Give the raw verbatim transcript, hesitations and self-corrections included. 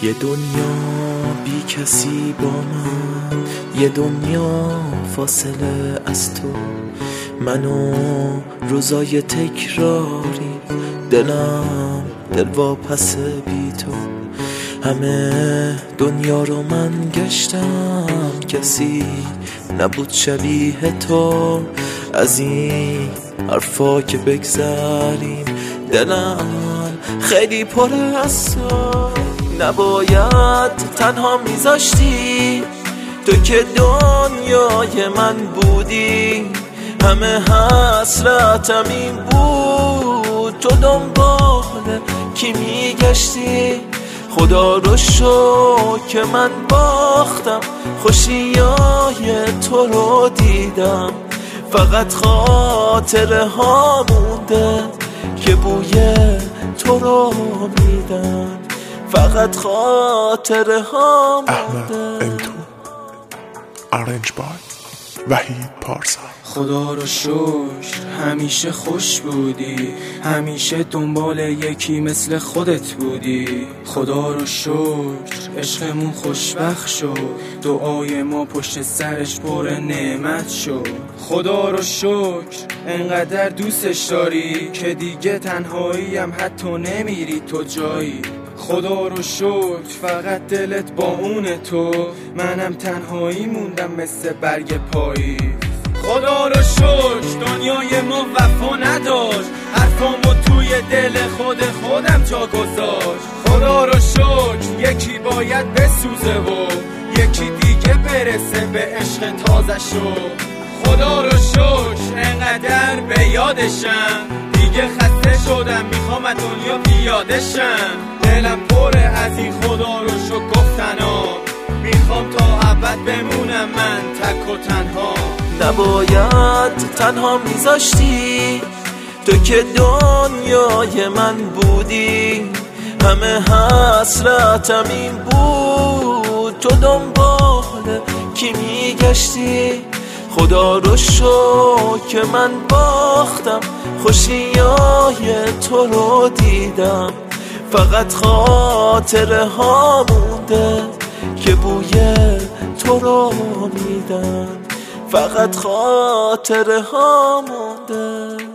یه دنیا بی کسی با من، یه دنیا فاصله از تو، منو روزای تکراری، دلم دل واپس بی تو. همه دنیا رو من گشتم، کسی نبود شبیه تو. از این حرفا که بگذریم، دلم خیلی پر از تو. نباید تنها میذاشتی تو که دنیای من بودی، همه حسرتم این بود تو دنبال کی میگشتی. خدا رو شکر که من باختم، خوشیای تو رو دیدم، فقط خاطره ها مونده که بوی تو رو میدم، فقط خاطره ها مونده. احمد انتو ارنج بای وحید پارسا. خدا رو شکر همیشه خوش بودی، همیشه دنبال یکی مثل خودت بودی. خدا رو شکر عشقمون خوشبخت شد، دعای ما پشت سرش پر نعمت شد. خدا رو شکر انقدر دوستش داری که دیگه تنهاییم حتی نمیری تو جایی. خدا رو شکر فقط دلت با اون تو، منم تنهایی موندم مثل برگ پایی. خدا رو شکر دنیای ما وفا نداشت، حرفامو توی دل خود خودم جا گذاشت. خدا رو شکر یکی باید بسوزه و یکی دیگه برسه به عشق تازه شو. خدا رو شکر انقدر به یادشم، دیگه خسته شدم میخوام از دنیا پیادشم. دلم پر از این خدا رو شکر گفتنا، میخوام تا ابد بمونم من تک و تنها. نباید تنها میذاشتی تو که دنیای من بودی، همه حسرتم این بود تو دنبال کی میگشتی. خدا رو شکر که من باختم، خوشیای تو رو دیدم، فقط خاطره ها مونده که بوی تو رو میدم، فقط خاطره ها مونده.